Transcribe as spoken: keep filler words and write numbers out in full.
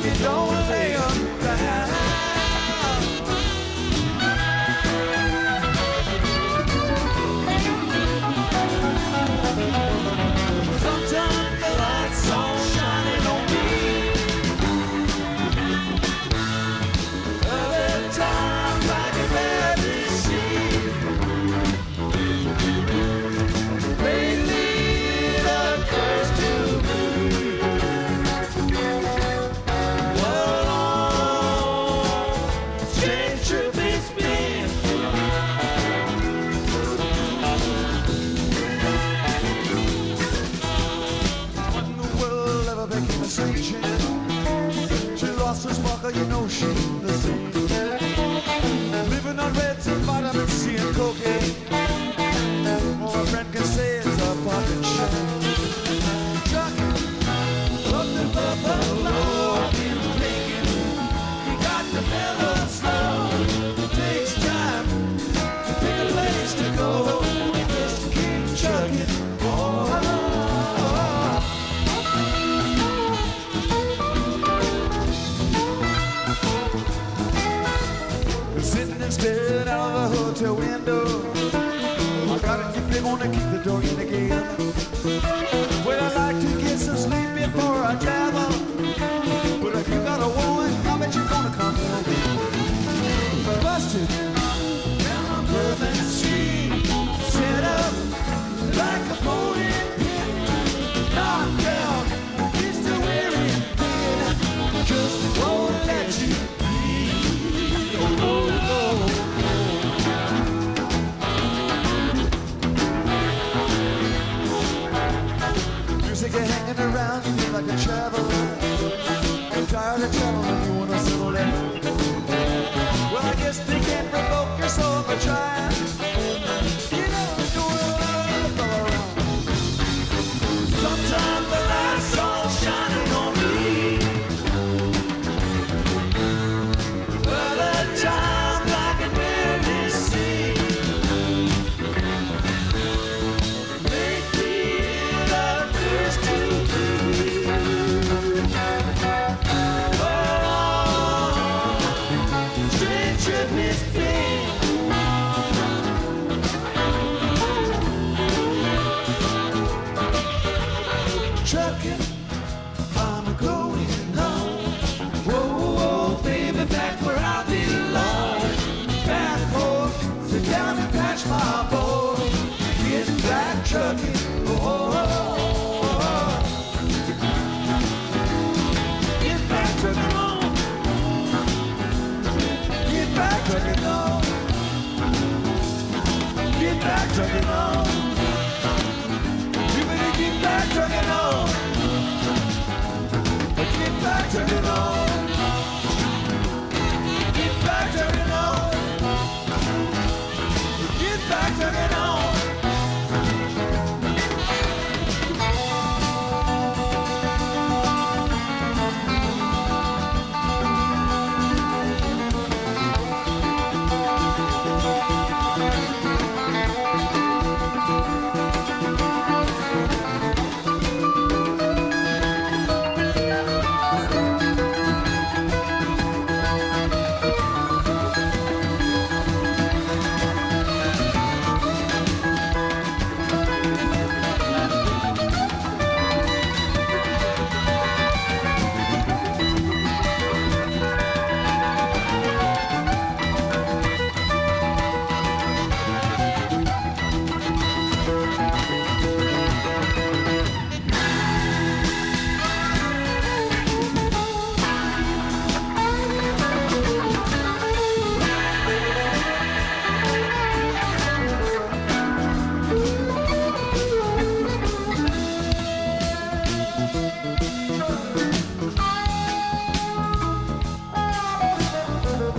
trucking, don't lay 'em down. Sometimes the light's all shining on me. Other times I can barely see. Lately it occurs to me what a long, strange trip it's been. When the world ever became a station, she lost her sparkle, you know she ain't the same. Living on reds and vitamin C and cocaine. All a friend can say is a pocket shame. Trucking up the buffalo, been thinking you got to mellow slow. It takes time to pick a place to go. Just keep trucking. Oh, sitting and staring out of the hotel window. I gotta keep it, wanna keep the door in again. Well, I like to get some sleep before I travel. But if you got a woman, I bet you're gonna come home. Busted down on Bourbon Street, set up like a bowling pin. Knocked down, it's the wearing thin. Just won't let you be. Oh, oh, oh. Music you're hanging around, you feel like a traveler. You're tired of traveling, you wanna settle down. Well, I guess they can't provoke your soul by trying. You know the door all around. Sometimes the light's all shining on me. Other times I can barely see. Lately it occurs to me. Oh, strange trip it's been. Trucking, I'm going home. Whoa, whoa, baby, back where I belong. Back home, sit down and patch my boy. Getting back trucking. Oh, oh, oh. Get back trucking on. Get back trucking on. Get back trucking on. You better get back trucking on. Get back trucking on. Get back trucking on. Get back trucking on.